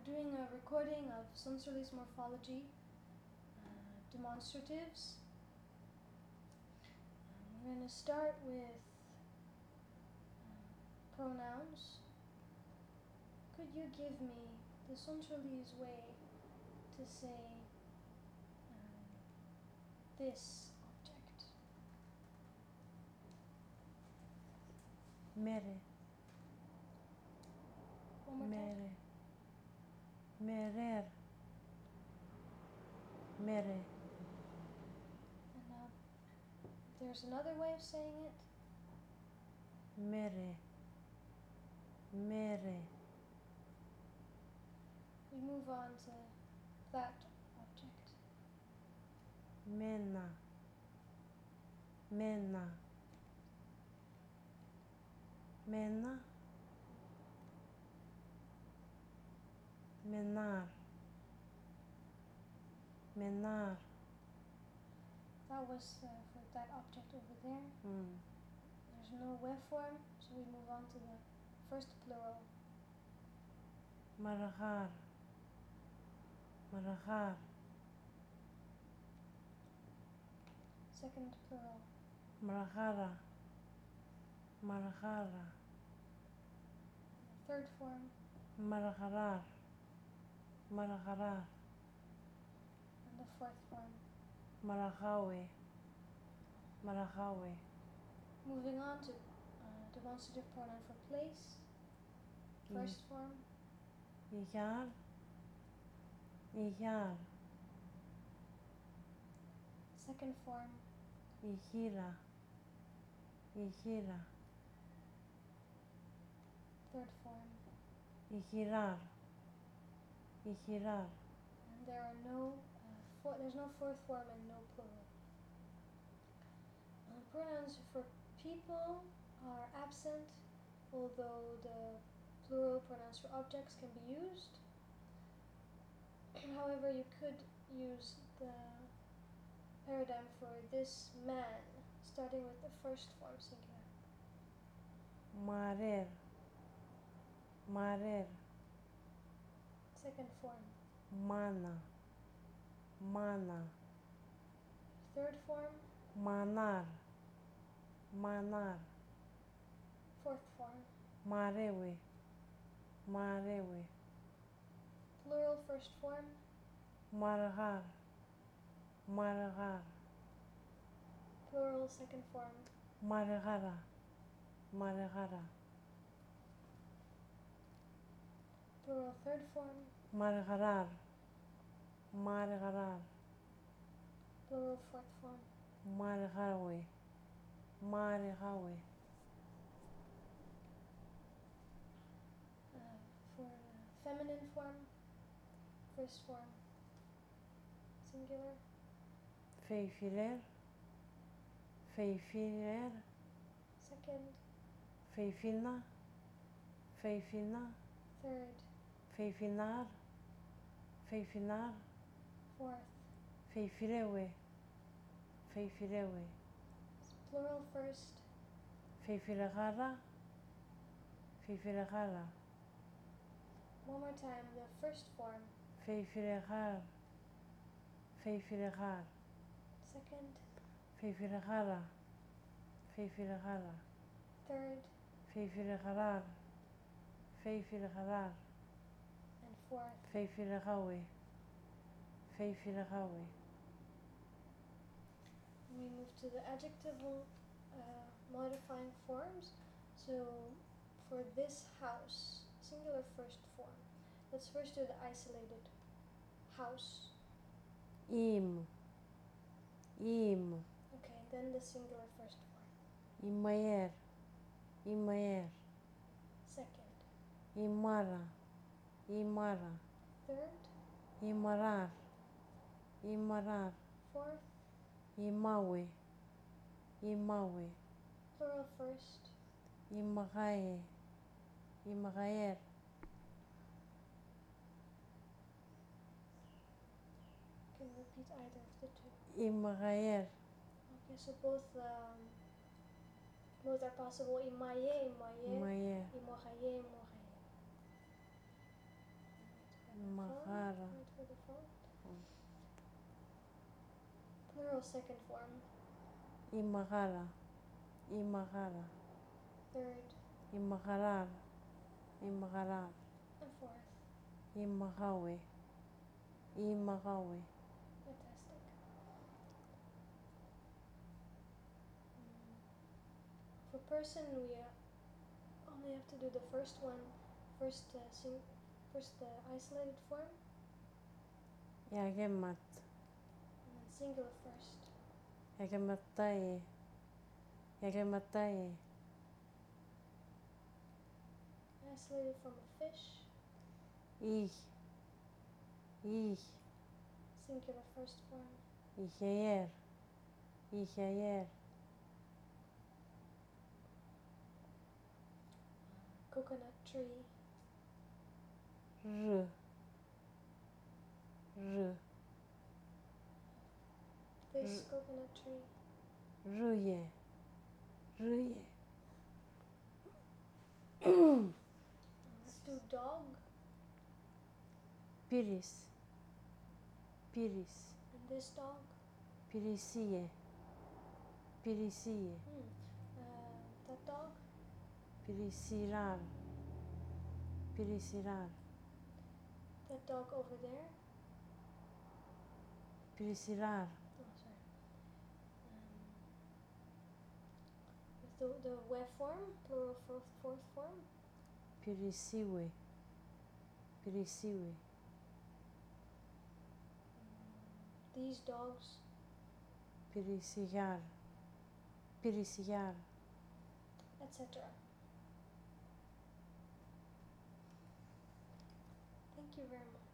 doing a recording of Sunserly's morphology demonstratives. We're going to start with pronouns. Could you give me the Sunserly's way to say this object? Mere. One more time. Mere. Merer. Mere. And now there's another way of saying it. Mere. Mere. We move on to that object. Mena. Mena. Mena. Menar. Menar. That was for that object over there. Mm. There's no web form, so we move on to the first plural. Maragar. Maragar. Second plural. Maragara. Maragara. Third form. Maragarar. Maragarar. And the fourth form. Maragawe. Maragawe. Moving on to demonstrative pronoun for place. First form. Ijar. Ijar. Second form. Igira. Igira. Third form. Igirar. Igirar. And there are there's no fourth form and no plural. Pronouns for people are absent, although the plural pronouns for objects can be used. However, you could use the paradigm for this man, starting with the first form singular. Marer. Marer. Second form. Mana. Mana. Third form. Manar. Manar. Fourth form. Marewe. Marewe. Plural first form. Margar. Margar. Plural second form. Margara. Margara. Plural third form. Margarar. Margarar. Plural fourth form. Margawe. Margawe. For feminine form, first form singular. Feifiler. Feifiler. Second. Feifina. Feifina. Third. Feifinar. Feifinar. Fourth. Feifirewe. Feifirewe. Plural first. Feifiregara. Feifiregara. One more time, the first form. Feifiregar. Feifiregar. Second. Feifiregara. Feifiregara. Third. Feifiregarar. Feifiregarar. And fourth. Feifiregawe. Feifiregawe. We move to the adjectival modifying forms. So for this house, singular first form. Let's first do the isolated house. Im. Im. Okay, then the singular first form. Imaer. Imaer. Second. Imara. Imara. Third. Imarar. Imarar. Fourth. Imawe. Imawe. Plural first. Imagae. Imagaer. Can you repeat either of the two? Imagaer. Okay, so both are possible. Imaye, imaye, Imaer. imohaye, imohaye. by default. Plural second form. Imagara. Imagara. Third Imagarar. Imagarar. and fourth. Imagawe. Imagawe. Fantastic. For person, we only have to do the first one, first isolated form, Yagemat. and then singular first. Yagematai. Yagematai. Isolated from a fish, Ich. Ich. singular first form. Ijayer. Ijayer. Coconut tree, R. R. this coconut tree. Ruye. Ruye. Let's do dog, Piris. Piris. and this dog. Pirisie. Pirisie. That dog, Pirisirar. Pirisirar. that dog over there. Pirisirar. Oh, sorry. With the web form, plural fourth form. Pirisiwe. Pirisiwe. These dogs, Pirisigar. Pirisigar. etc. Thank you very much.